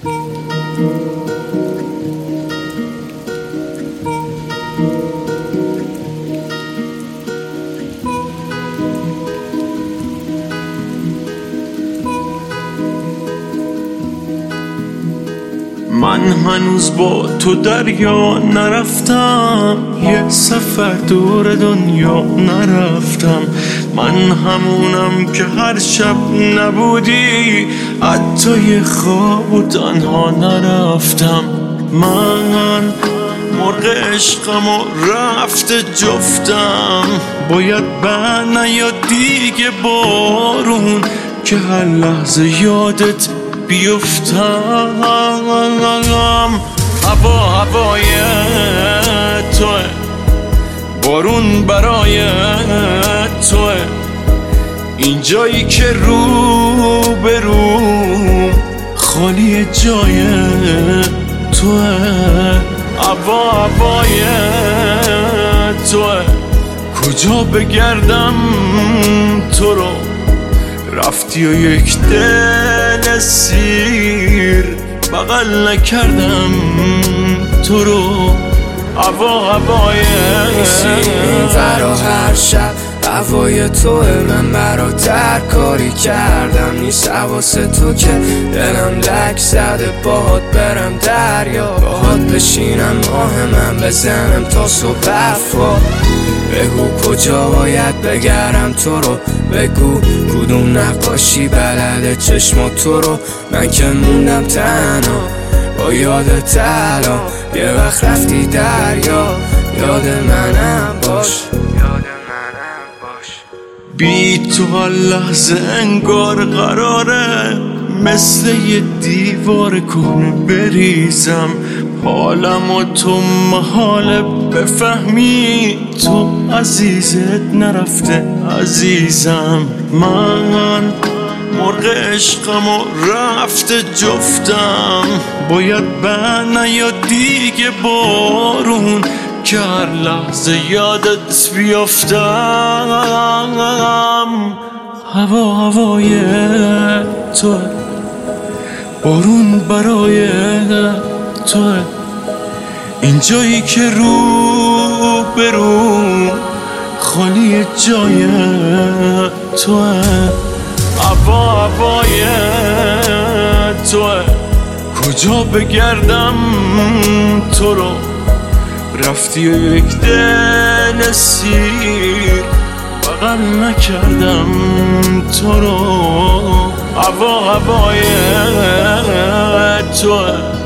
من هنوز با تو دریا نرفتم، یه سفر دور دنیا نرفتم. من همونم که هر شب نبودی حتی یه خواب و تنها نرفتم. من مرغ عشقم و رفته جفتم، باید بر نیاد دیگه بارون که هر لحظه یادت بیفتم. هوای توه، بارون برای توه، این جایی که رو به رو خالی جای توه. هوای توه، کجا بگردم تو رو، رفتی و یک دل سیر بغل نکردم تو رو. هوای فرا هر شب هوای توه، من برات هر کاری کردم نیست حواس تو که دلم لک زده باهات برم دریا، باهات بشینم ماه من بزنم تا صبح حرفا. بگو کجا باید بگردم تو رو، بگو کدوم نقاشی بلده چشم تو رو. من که موندم تنها با یادت الان، یه وقت رفتی دریا یاد منم باش. بی تو هر لحظه انگار قراره مثل یه دیوار کهنه بریزم. حالم و تو محاله بفهمی، تو عزیزت نرفته عزیزم. من مرغ عشقم و رفته جفتم، باید بر نیاد دیگه بارون که هر لحظه یادت بیافتم. هوای تو، بارون برای تو، این جایی که رو به رو خالی جای تو. هوای تو، کجا بگردم تو رو، رفتی و یک دل سیر بغل نکردم تو رو. هوای تو